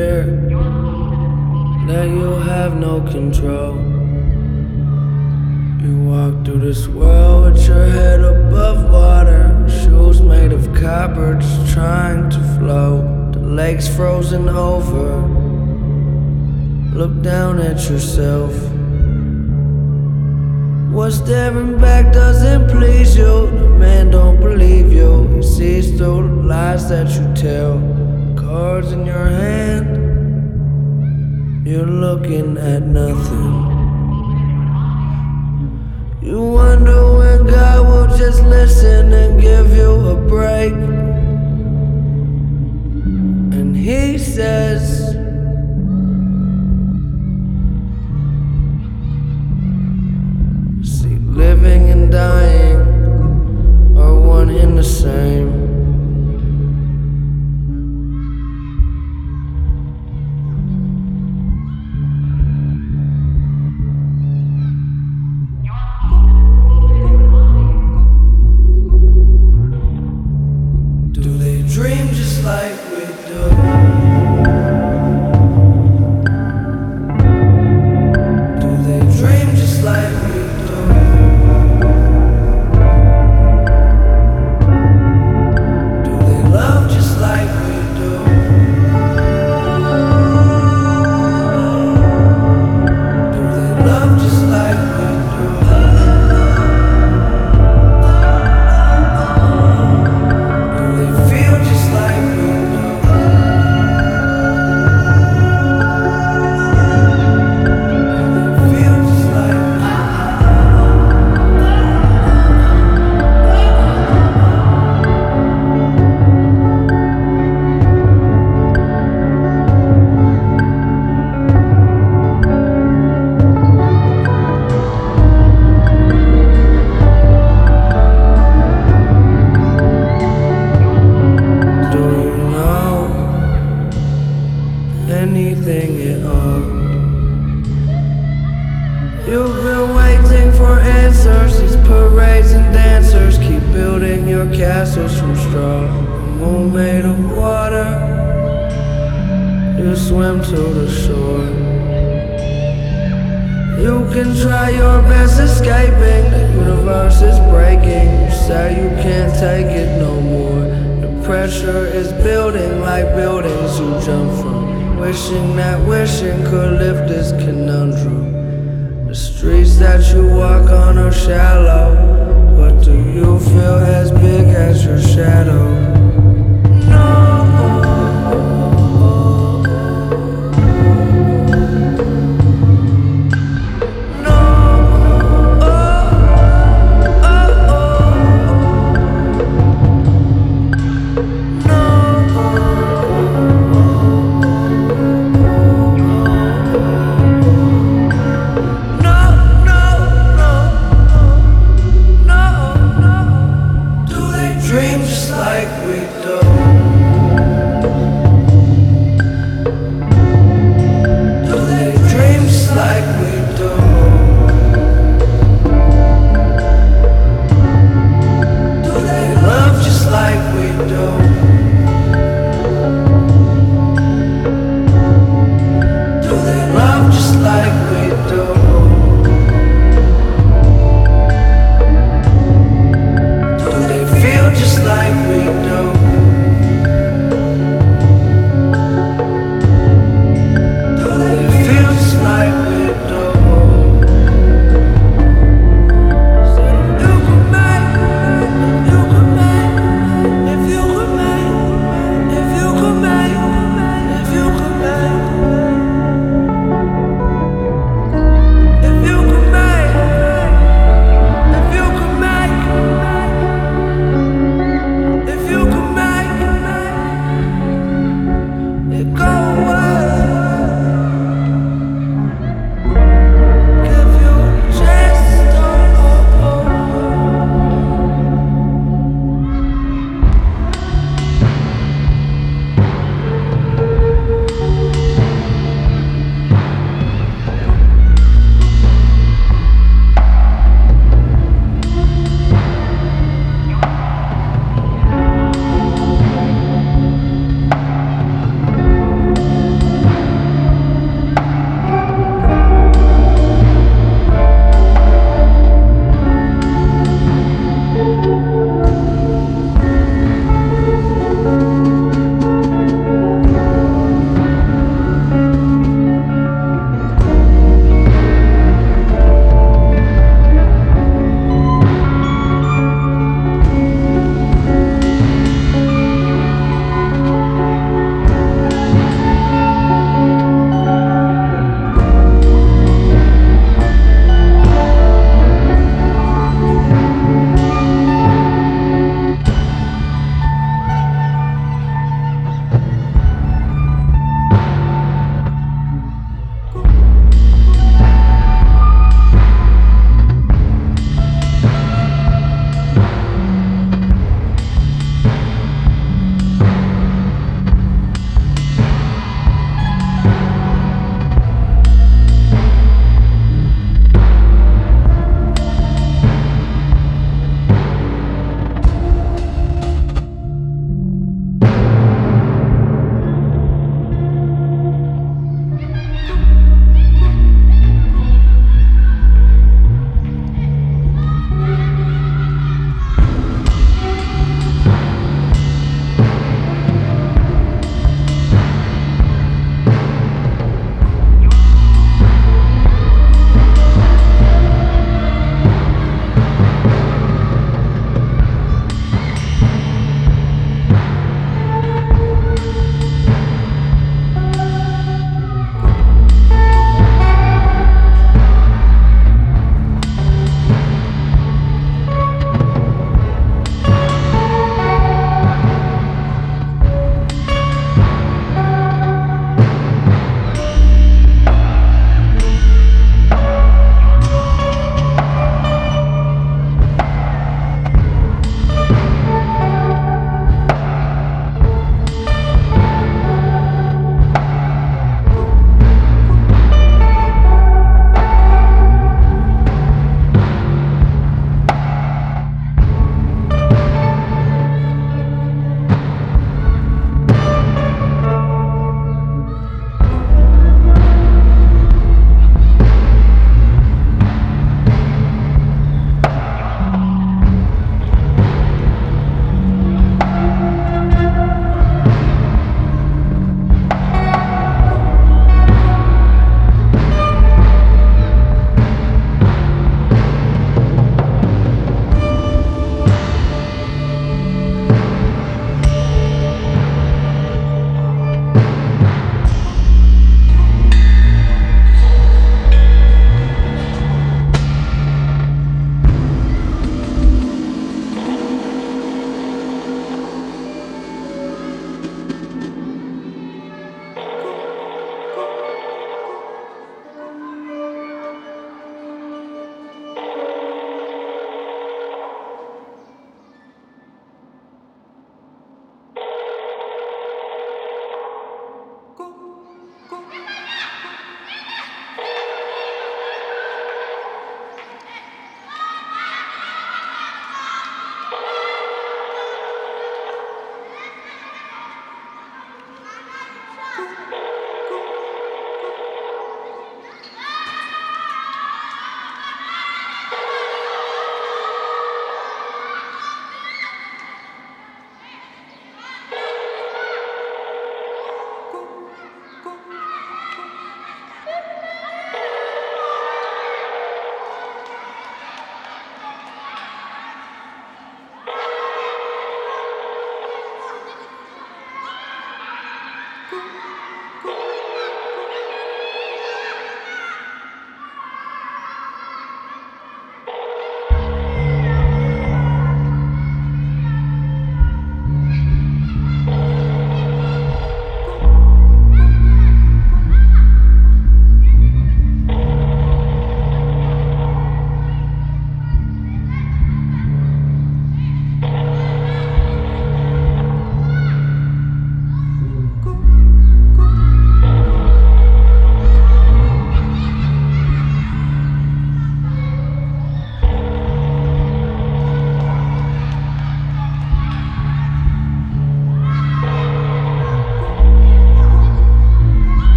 fear that you'll have no control. You walk through this world with your head above water, shoes made of copper just trying to float. The lake's frozen over. Look down at yourself. What staring back doesn't please you. The man don't believe you. He sees through the lies that you tell. Cards in your hand, you're looking at nothing. You wonder when God will just listen and give you a break. And He says, see, living and dying are one and the same. Do they dream just like we do? Do they dream just like we do? Do they love just like we do? Do they love just like we do? Do they feel just like we do? Do they feel just like we do? Do you know anything at all? You've been waiting for answers. These parades and dancers keep building your castles from straw. The moon made of water, you swim to the shore. You can try your best escaping, the universe is breaking. You say you can't take it no more. The pressure is building like buildings you jump from, wishing that wishing could lift this conundrum. The streets that you walk on are shallow, but do you feel as big as your shadow?